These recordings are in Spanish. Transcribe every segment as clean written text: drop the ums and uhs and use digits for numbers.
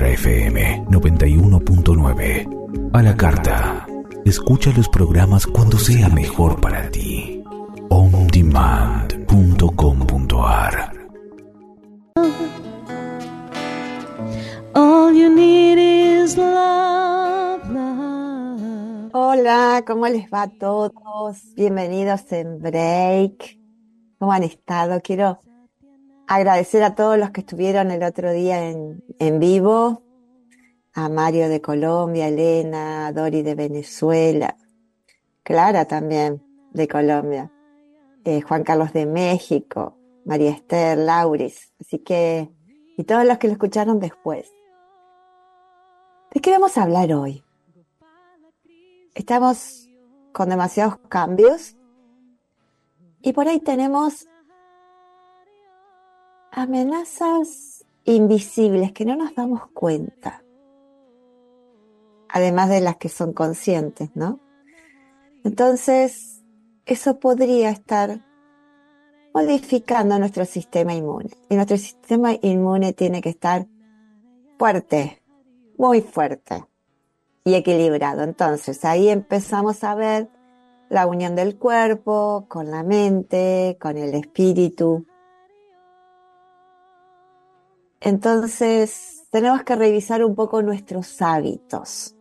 FM 91.9. A la carta. Escucha los programas cuando sea mejor para ti. ondemand.com.ar. All you need is love, love. Hola, ¿cómo les va a todos? Bienvenidos en Break. ¿Cómo han estado? Quiero agradecer a todos los que estuvieron el otro día en vivo. A Mario de Colombia, Elena, a Dori de Venezuela, Clara también de Colombia, Juan Carlos de México, María Esther, Lauris. Así que, y todos los que lo escucharon después. ¿De qué vamos a hablar hoy? Estamos con demasiados cambios y por ahí tenemos amenazas invisibles que no nos damos cuenta, además de las que son conscientes, ¿no? Entonces, eso podría estar modificando nuestro sistema inmune. Y nuestro sistema inmune tiene que estar fuerte, muy fuerte y equilibrado. Entonces, ahí empezamos a ver la unión del cuerpo con la mente, con el espíritu. Entonces, tenemos que revisar un poco nuestros hábitos,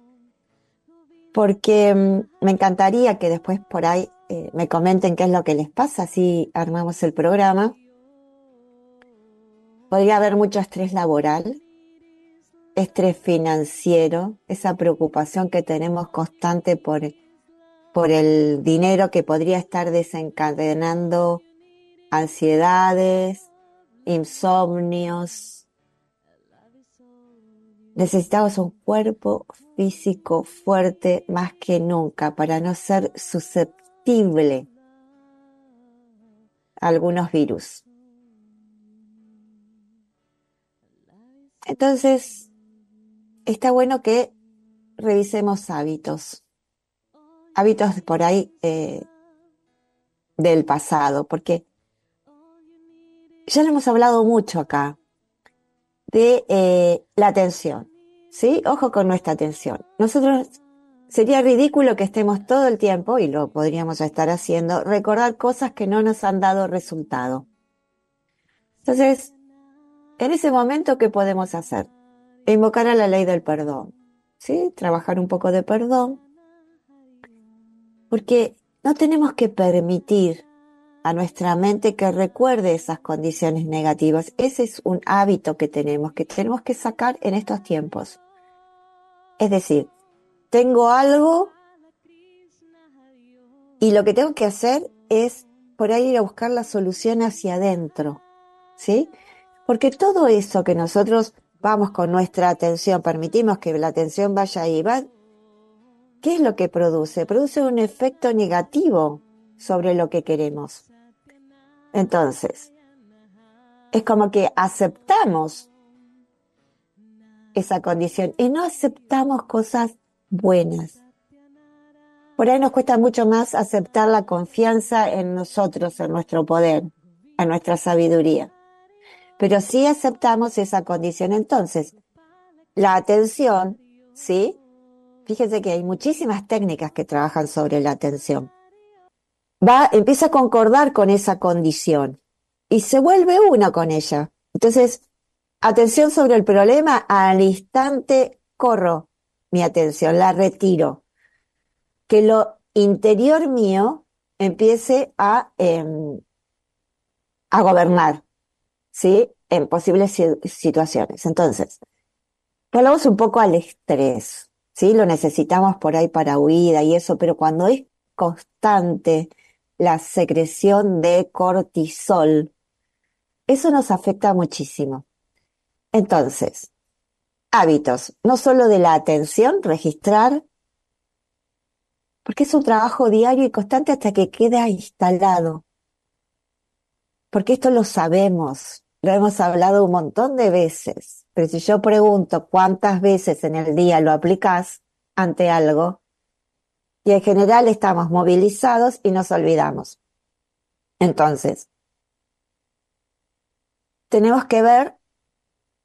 porque me encantaría que después por ahí me comenten qué es lo que les pasa, así armamos el programa. Podría haber mucho estrés laboral, estrés financiero, esa preocupación que tenemos constante por el dinero que podría estar desencadenando ansiedades, insomnios. Necesitamos un cuerpo físico fuerte más que nunca para no ser susceptible a algunos virus. Entonces, está bueno que revisemos hábitos por ahí del pasado, porque ya lo hemos hablado mucho acá de la atención, ¿sí? Ojo con nuestra atención. Nosotros, sería ridículo que estemos todo el tiempo, y lo podríamos estar haciendo, recordar cosas que no nos han dado resultado. Entonces, en ese momento, ¿qué podemos hacer? Invocar a la ley del perdón, ¿sí? Trabajar un poco de perdón, porque no tenemos que permitir a nuestra mente que recuerde esas condiciones negativas. Ese es un hábito que tenemos que sacar en estos tiempos. Es decir, tengo algo y lo que tengo que hacer es por ahí ir a buscar la solución hacia adentro, ¿sí? Porque todo eso que nosotros vamos con nuestra atención, permitimos que la atención vaya ahí, ¿qué es lo que produce? Produce un efecto negativo sobre lo que queremos. Entonces, es como que aceptamos esa condición y no aceptamos cosas buenas. Por ahí nos cuesta mucho más aceptar la confianza en nosotros, en nuestro poder, en nuestra sabiduría. Pero sí aceptamos esa condición. Entonces, la atención, ¿sí? Fíjense que hay muchísimas técnicas que trabajan sobre la atención. Empieza a concordar con esa condición y se vuelve uno con ella. Entonces, atención sobre el problema, al instante corro mi atención, la retiro. Que lo interior mío empiece a gobernar, ¿sí? En posibles situaciones. Entonces, volvamos un poco al estrés, ¿sí? Lo necesitamos por ahí para huida y eso, pero cuando es constante la secreción de cortisol, eso nos afecta muchísimo. Entonces, hábitos, no solo de la atención, registrar, porque es un trabajo diario y constante hasta que queda instalado. Porque esto lo sabemos, lo hemos hablado un montón de veces, pero si yo pregunto cuántas veces en el día lo aplicás ante algo, y en general estamos movilizados y nos olvidamos. Entonces, tenemos que ver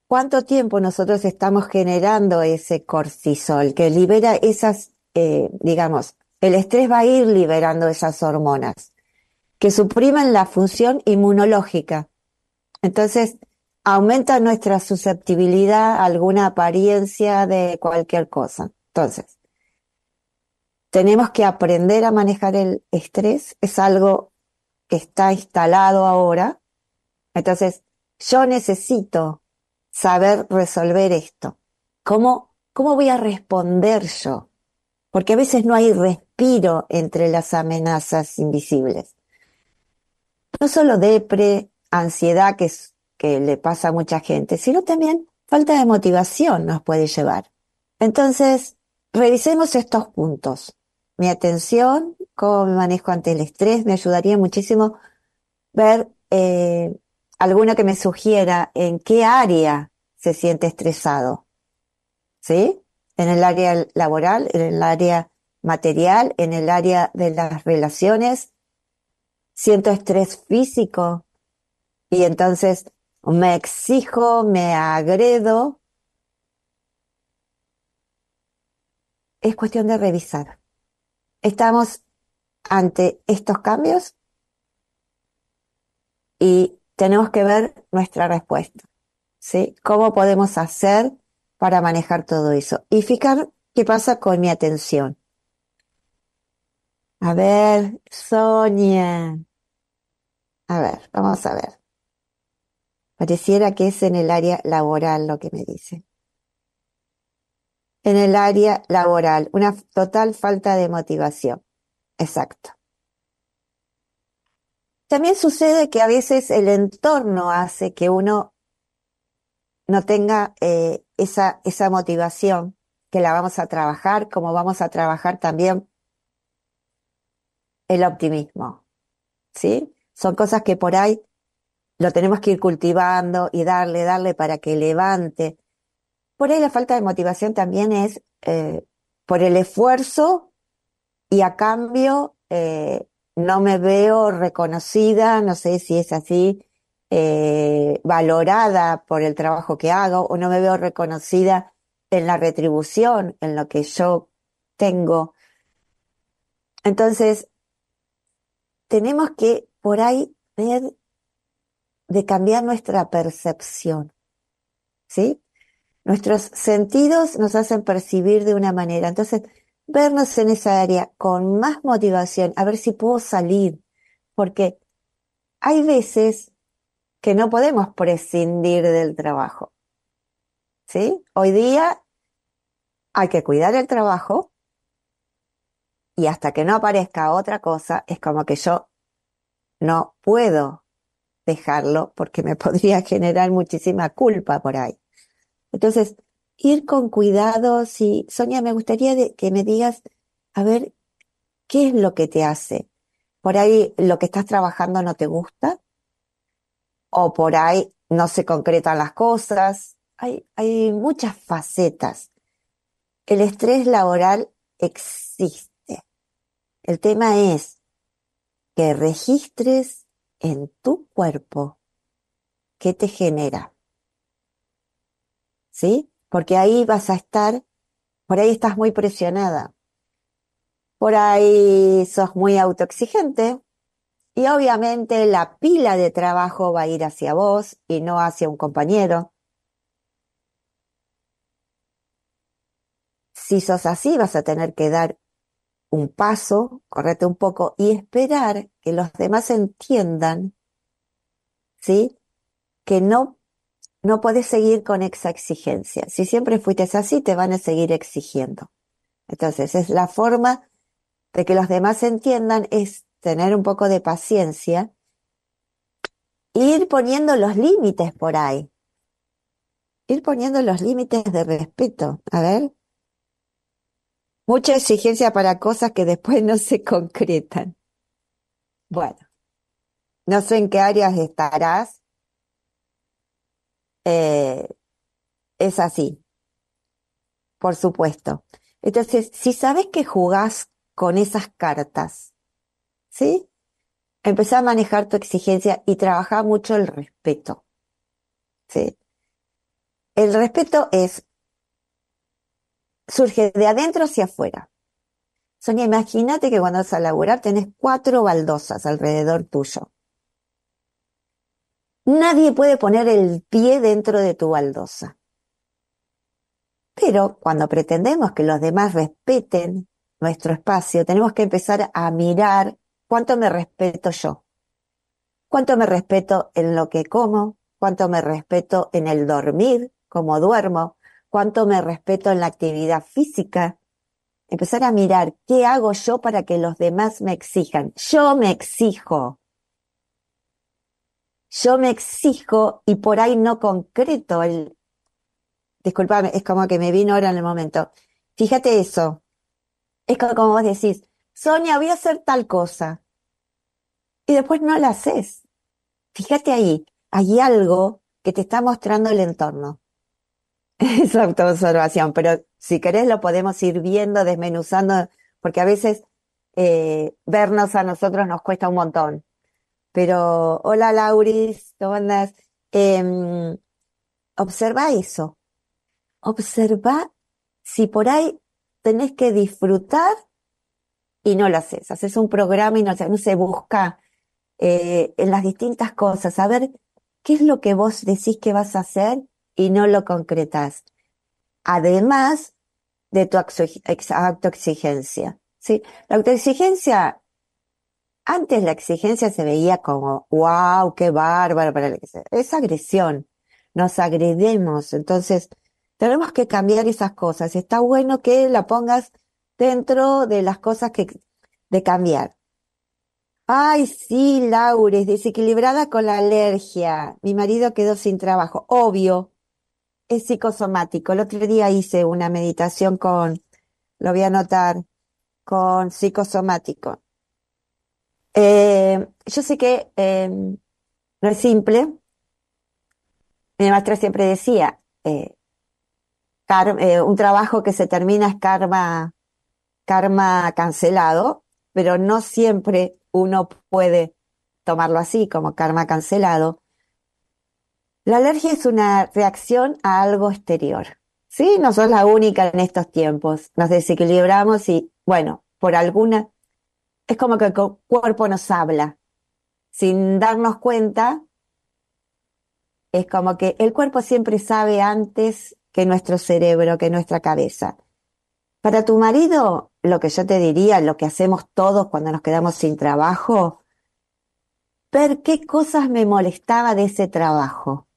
¿cuánto tiempo nosotros estamos generando ese cortisol que libera esas, digamos, el estrés va a ir liberando esas hormonas que suprimen la función inmunológica? Entonces, aumenta nuestra susceptibilidad a alguna apariencia de cualquier cosa. Entonces, tenemos que aprender a manejar el estrés, es algo que está instalado ahora. Entonces, yo necesito saber resolver esto. ¿Cómo voy a responder yo? Porque a veces no hay respiro entre las amenazas invisibles. No solo ansiedad, que le pasa a mucha gente, sino también falta de motivación nos puede llevar. Entonces, revisemos estos puntos. Mi atención, cómo me manejo ante el estrés, me ayudaría muchísimo ver alguno que me sugiera en qué área se siente estresado, ¿sí? En el área laboral, en el área material, en el área de las relaciones. Siento estrés físico y entonces me exijo, me agredo. Es cuestión de revisar. Estamos ante estos cambios y tenemos que ver nuestra respuesta, ¿sí? ¿Cómo podemos hacer para manejar todo eso? Y fijar qué pasa con mi atención. A ver, Sonia. A ver, vamos a ver. Pareciera que es en el área laboral lo que me dice. En el área laboral, una total falta de motivación. Exacto. También sucede que a veces el entorno hace que uno no tenga esa motivación, que la vamos a trabajar, como vamos a trabajar también el optimismo, ¿sí? Son cosas que por ahí lo tenemos que ir cultivando y darle para que levante. Por ahí la falta de motivación también es por el esfuerzo y a cambio no me veo reconocida, no sé si es así, valorada por el trabajo que hago, o no me veo reconocida en la retribución, en lo que yo tengo. Entonces, tenemos que por ahí ver de cambiar nuestra percepción, ¿sí? Nuestros sentidos nos hacen percibir de una manera. Entonces, vernos en esa área con más motivación, a ver si puedo salir, porque hay veces que no podemos prescindir del trabajo, ¿sí? Hoy día hay que cuidar el trabajo y hasta que no aparezca otra cosa, es como que yo no puedo dejarlo porque me podría generar muchísima culpa por ahí. Entonces, ir con cuidado. Sí, Sonia, me gustaría que me digas, a ver, ¿qué es lo que te hace? Por ahí lo que estás trabajando no te gusta, o por ahí no se concretan las cosas. Hay muchas facetas. El estrés laboral existe. El tema es que registres en tu cuerpo qué te genera, ¿sí? Porque ahí vas a estar, por ahí estás muy presionada, por ahí sos muy autoexigente y obviamente la pila de trabajo va a ir hacia vos y no hacia un compañero. Si sos así, vas a tener que dar un paso, correte un poco y esperar que los demás entiendan, ¿sí? Que no podés seguir con esa exigencia. Si siempre fuiste así, te van a seguir exigiendo. Entonces, es la forma de que los demás entiendan, es tener un poco de paciencia e ir poniendo los límites por ahí. Ir poniendo los límites de respeto. A ver. Mucha exigencia para cosas que después no se concretan. Bueno, no sé en qué áreas estarás. Eh, es así, por supuesto. Entonces, si sabes que jugás con esas cartas, ¿sí? Empezá a manejar tu exigencia y trabajar mucho el respeto, ¿sí? El respeto surge de adentro hacia afuera. Sonia, imagínate que cuando vas a laburar tenés 4 baldosas alrededor tuyo. Nadie puede poner el pie dentro de tu baldosa. Pero cuando pretendemos que los demás respeten nuestro espacio, tenemos que empezar a mirar cuánto me respeto yo, cuánto me respeto en lo que como, cuánto me respeto en el dormir, cómo duermo, cuánto me respeto en la actividad física. Empezar a mirar qué hago yo para que los demás me exijan. Yo me exijo y por ahí no concreto disculpame, es como que me vino ahora en el momento. Fíjate eso. Es como vos decís, Sonia, voy a hacer tal cosa. Y después no la haces. Fíjate ahí, hay algo que te está mostrando el entorno. Es autoobservación, pero si querés lo podemos ir viendo, desmenuzando, porque a veces vernos a nosotros nos cuesta un montón. Pero, hola Lauris, ¿cómo andas? Observa eso. Observa si por ahí tenés que disfrutar y no lo haces. Haces un programa y no se busca en las distintas cosas, a ver qué es lo que vos decís que vas a hacer y no lo concretás. Además de tu autoexigencia. ¿Sí? La autoexigencia, antes la exigencia se veía como, wow, qué bárbaro, es agresión. Nos agredemos, entonces tenemos que cambiar esas cosas. Está bueno que la pongas dentro de las cosas de cambiar. Ay, sí, Laures, desequilibrada con la alergia. Mi marido quedó sin trabajo. Obvio, es psicosomático. El otro día hice una meditación lo voy a anotar, con psicosomático. Yo sé que no es simple. Mi maestra siempre decía, un trabajo que se termina es karma cancelado, pero no siempre uno puede tomarlo así como karma cancelado. La alergia es una reacción a algo exterior. Sí, no sos la única en estos tiempos. Nos desequilibramos y, bueno, es como que el cuerpo nos habla. Sin darnos cuenta, es como que el cuerpo siempre sabe antes que nuestro cerebro, que nuestra cabeza. Para tu marido, lo que yo te diría, lo que hacemos todos cuando nos quedamos sin trabajo, ver qué cosas me molestaba de ese trabajo.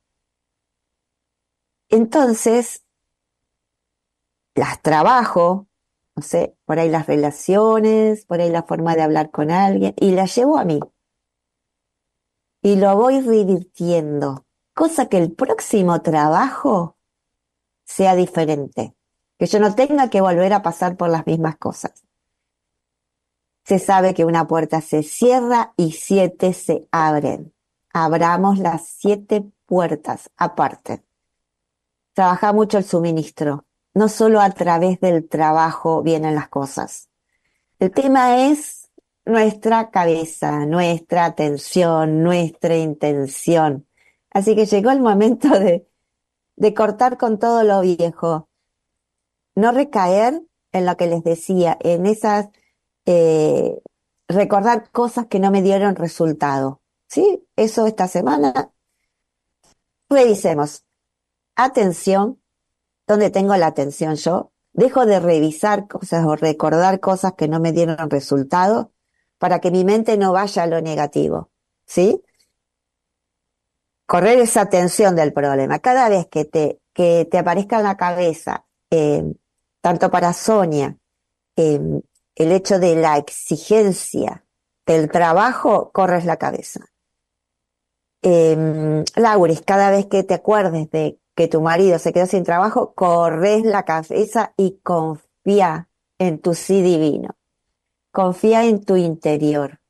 Entonces, las trabajo, no sé, por ahí las relaciones, por ahí la forma de hablar con alguien, y las llevo a mí. Y lo voy revirtiendo, cosa que el próximo trabajo sea diferente, que yo no tenga que volver a pasar por las mismas cosas. Se sabe que una puerta se cierra y 7 se abren. Abramos las 7 puertas aparte. Trabaja mucho el suministro. No solo a través del trabajo vienen las cosas. El tema es nuestra cabeza, nuestra atención, nuestra intención. Así que llegó el momento de cortar con todo lo viejo. No recaer en lo que les decía, en esas, recordar cosas que no me dieron resultado. ¿Sí? Eso esta semana. Revisemos. Atención. ¿Dónde tengo la atención yo? Dejo de revisar cosas o recordar cosas que no me dieron resultado para que mi mente no vaya a lo negativo. ¿Sí? Correr esa atención del problema. Cada vez que te aparezca en la cabeza, tanto para Sonia, el hecho de la exigencia del trabajo, corres la cabeza. Lauris, cada vez que te acuerdes de que tu marido se quedó sin trabajo, corres la cabeza y confía en tu sí divino. Confía en tu interior.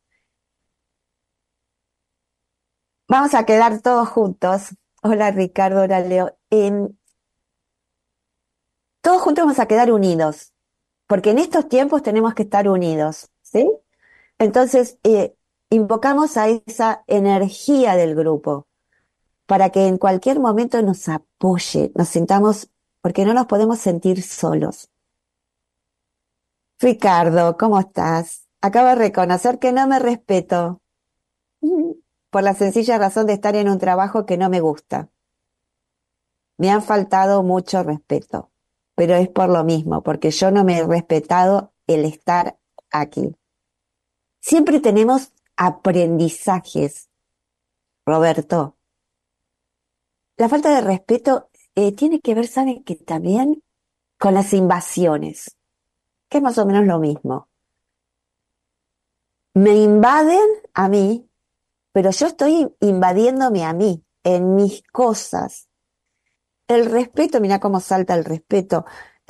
Vamos a quedar todos juntos. Hola Ricardo, hola Leo. Todos juntos vamos a quedar unidos, porque en estos tiempos tenemos que estar unidos, ¿sí? Entonces, invocamos a esa energía del grupo. para que en cualquier momento nos apoye, nos sintamos, porque no nos podemos sentir solos. Ricardo, ¿cómo estás? Acabo de reconocer que no me respeto, por la sencilla razón de estar en un trabajo que no me gusta. Me han faltado mucho respeto, pero es por lo mismo, porque yo no me he respetado el estar aquí. Siempre tenemos aprendizajes, Roberto. La falta de respeto tiene que ver, ¿saben qué? También con las invasiones, que es más o menos lo mismo. Me invaden a mí, pero yo estoy invadiéndome a mí, en mis cosas. El respeto, mira cómo salta el respeto.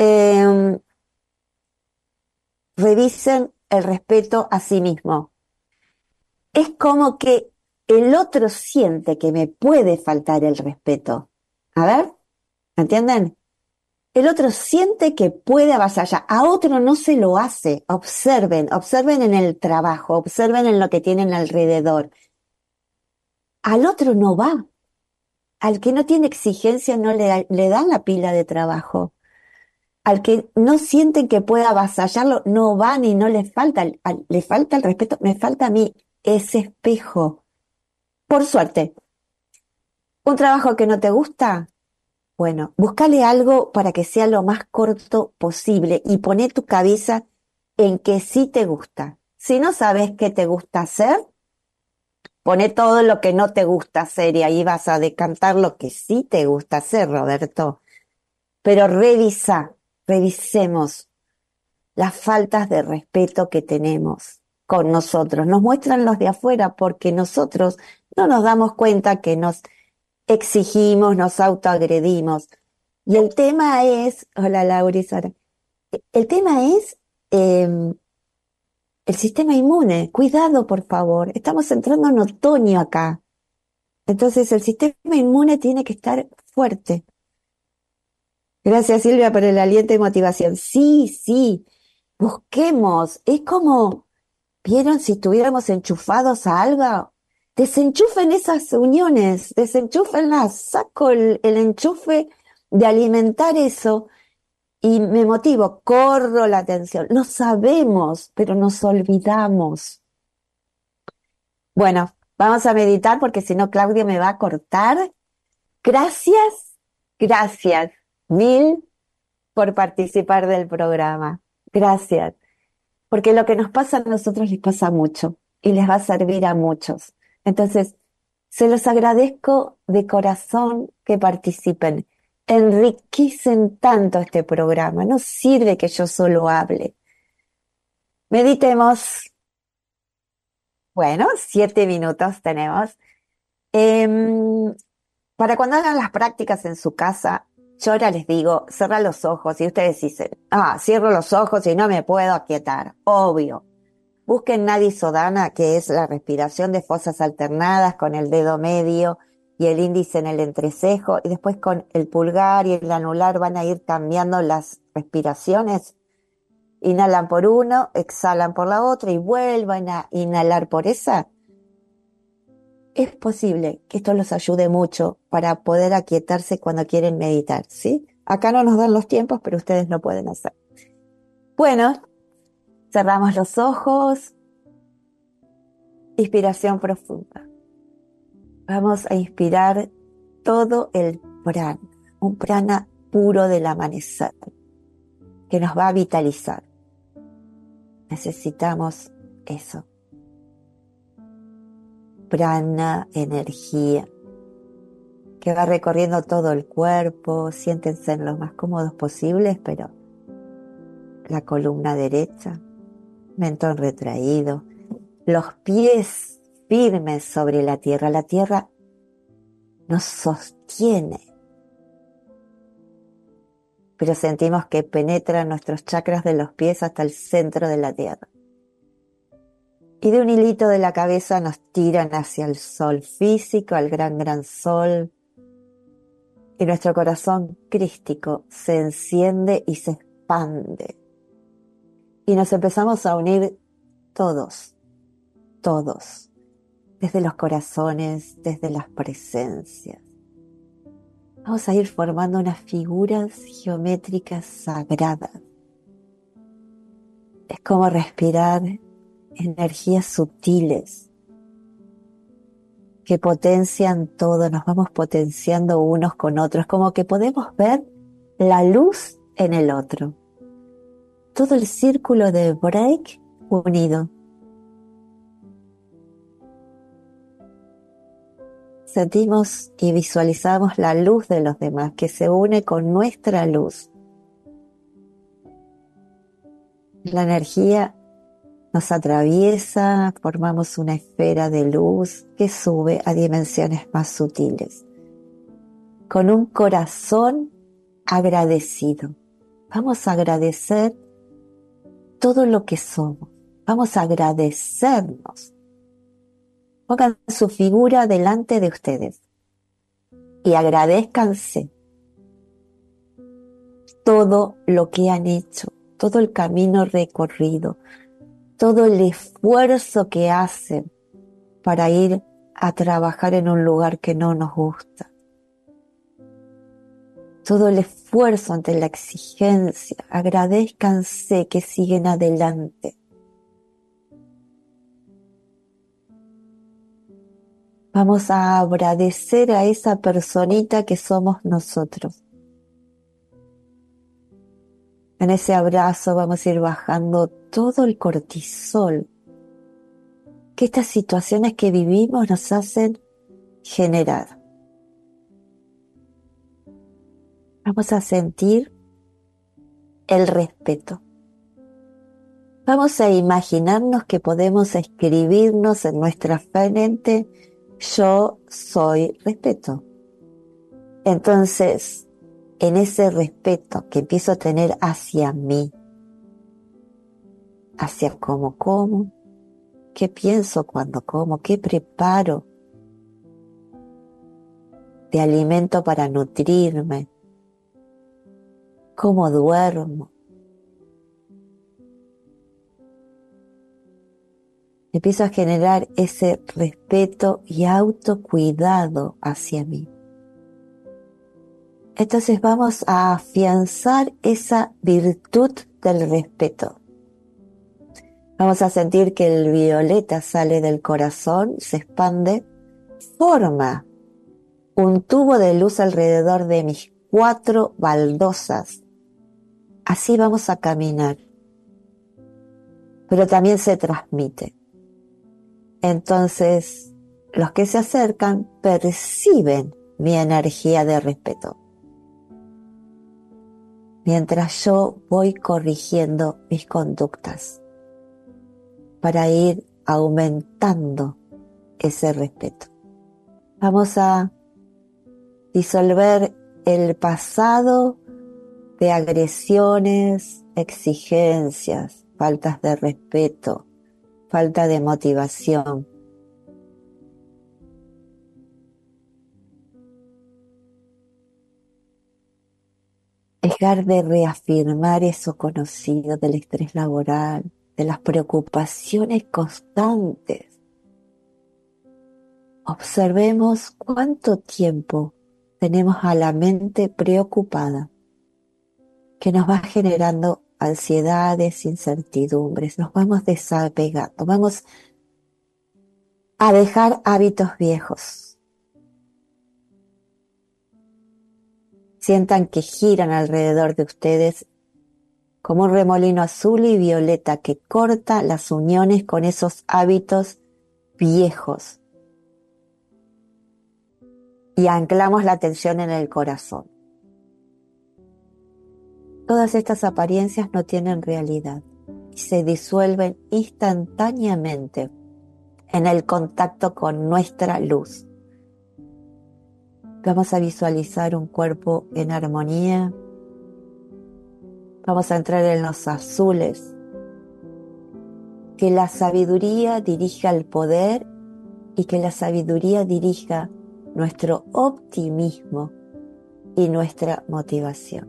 Revisen el respeto a sí mismo. Es como que el otro siente que me puede faltar el respeto. A ver, ¿entienden? El otro siente que puede avasallar, a otro no se lo hace. Observen, observen en el trabajo, observen en lo que tienen alrededor. Al otro no va. Al que no tiene exigencia no le dan la pila de trabajo. Al que no sienten que pueda avasallarlo, no van y no le falta el respeto, me falta a mí ese espejo. Por suerte, un trabajo que no te gusta, bueno, búscale algo para que sea lo más corto posible y poné tu cabeza en que sí te gusta. Si no sabes qué te gusta hacer, poné todo lo que no te gusta hacer y ahí vas a decantar lo que sí te gusta hacer, Roberto. Pero revisemos las faltas de respeto que tenemos con nosotros. Nos muestran los de afuera porque nosotros no nos damos cuenta que nos exigimos, nos autoagredimos. Y el tema es, hola Laura y Sara, el tema es el sistema inmune. Cuidado, por favor. Estamos entrando en otoño acá. Entonces el sistema inmune tiene que estar fuerte. Gracias Silvia por el aliento y motivación. Sí, sí, busquemos. Es como, ¿vieron si estuviéramos enchufados a algo? Desenchufen esas uniones, desenchúfenlas. Saco el enchufe de alimentar eso y me motivo, corro la atención. Lo sabemos, pero nos olvidamos. Bueno, vamos a meditar porque si no Claudia me va a cortar. Gracias, gracias mil por participar del programa. Gracias, porque lo que nos pasa a nosotros les pasa mucho y les va a servir a muchos. Entonces, se los agradezco de corazón que participen. Enriquecen tanto este programa. No sirve que yo solo hable. Meditemos. Bueno, 7 minutos tenemos. Para cuando hagan las prácticas en su casa, yo ahora les digo, cerra los ojos y ustedes dicen, cierro los ojos y no me puedo aquietar. Obvio. Busquen Nadi Sodhana, que es la respiración de fosas alternadas con el dedo medio y el índice en el entrecejo, y después con el pulgar y el anular van a ir cambiando las respiraciones. Inhalan por uno, exhalan por la otra y vuelvan a inhalar por esa. Es posible que esto los ayude mucho para poder aquietarse cuando quieren meditar, ¿sí? Acá no nos dan los tiempos, pero ustedes lo pueden hacer. Bueno, cerramos los ojos. Inspiración profunda. Vamos a inspirar todo el prana, un prana puro del amanecer, que nos va a vitalizar. Necesitamos eso. Prana, energía, que va recorriendo todo el cuerpo. Siéntense en lo más cómodos posibles, pero la columna derecha, mentón retraído, los pies firmes sobre la tierra. La tierra nos sostiene, pero sentimos que penetran nuestros chakras de los pies hasta el centro de la tierra. Y de un hilito de la cabeza nos tiran hacia el sol físico, al gran sol. Y nuestro corazón crístico se enciende y se expande. Y nos empezamos a unir todos, desde los corazones, desde las presencias. Vamos a ir formando unas figuras geométricas sagradas. Es como respirar energías sutiles que potencian todo, nos vamos potenciando unos con otros, como que podemos ver la luz en el otro. Todo el círculo de break unido. Sentimos y visualizamos la luz de los demás que se une con nuestra luz. La energía nos atraviesa, formamos una esfera de luz que sube a dimensiones más sutiles. Con un corazón agradecido. Vamos a agradecer todo lo que somos. Vamos a agradecernos. Pongan su figura delante de ustedes y agradézcanse todo lo que han hecho, todo el camino recorrido, todo el esfuerzo que hacen para ir a trabajar en un lugar que no nos gusta. Todo el esfuerzo ante la exigencia. Agradézcanse que siguen adelante. Vamos a agradecer a esa personita que somos nosotros. En ese abrazo vamos a ir bajando todo el cortisol que estas situaciones que vivimos nos hacen generar. Vamos a sentir el respeto. Vamos a imaginarnos que podemos escribirnos en nuestra frente: yo soy respeto. Entonces, en ese respeto que empiezo a tener hacia mí, hacia cómo como, qué pienso cuando como, qué preparo de alimento para nutrirme, cómo duermo. Empiezo a generar ese respeto y autocuidado hacia mí. Entonces vamos a afianzar esa virtud del respeto. Vamos a sentir que el violeta sale del corazón, se expande, forma un tubo de luz alrededor de mis 4 baldosas. Así vamos a caminar. Pero también se transmite. Entonces, los que se acercan perciben mi energía de respeto. Mientras yo voy corrigiendo mis conductas para ir aumentando ese respeto. Vamos a disolver el pasado de agresiones, exigencias, faltas de respeto, falta de motivación. Dejar de reafirmar eso conocido del estrés laboral, de las preocupaciones constantes. Observemos cuánto tiempo tenemos a la mente preocupada, que nos va generando ansiedades, incertidumbres. Nos vamos desapegando, vamos a dejar hábitos viejos. Sientan que giran alrededor de ustedes como un remolino azul y violeta que corta las uniones con esos hábitos viejos. Y anclamos la atención en el corazón. Todas estas apariencias no tienen realidad y se disuelven instantáneamente en el contacto con nuestra luz. Vamos a visualizar un cuerpo en armonía. Vamos a entrar en los azules. Que la sabiduría dirija el poder y que la sabiduría dirija nuestro optimismo y nuestra motivación.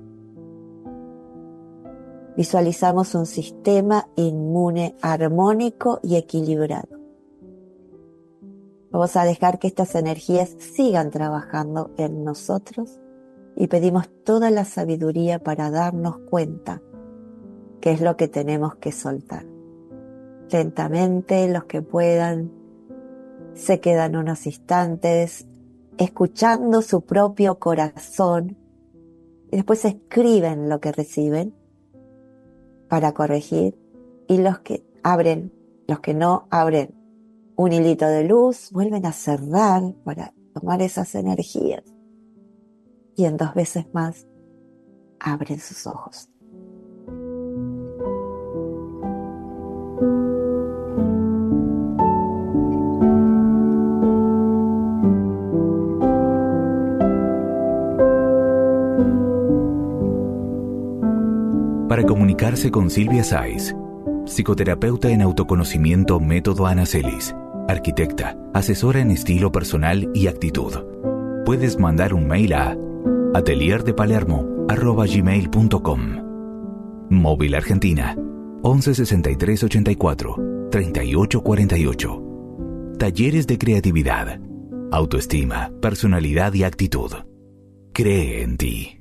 Visualizamos un sistema inmune armónico y equilibrado. Vamos a dejar que estas energías sigan trabajando en nosotros y pedimos toda la sabiduría para darnos cuenta qué es lo que tenemos que soltar. Lentamente, los que puedan, se quedan unos instantes escuchando su propio corazón y después escriben lo que reciben para corregir, y los que no abren un hilito de luz, vuelven a cerrar para tomar esas energías y en 2 veces más abren sus ojos. Para comunicarse con Silvia Sáiz, psicoterapeuta en autoconocimiento Método Anacelis, arquitecta, asesora en estilo personal y actitud, puedes mandar un mail a atelierdepalermo@gmail.com. Móvil Argentina 11 63 84 38 48. Talleres de creatividad, autoestima, personalidad y actitud. Cree en ti.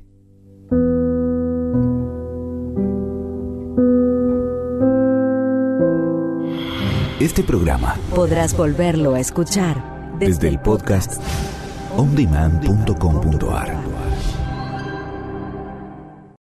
Este programa podrás volverlo a escuchar desde el podcast ondemand.com.ar.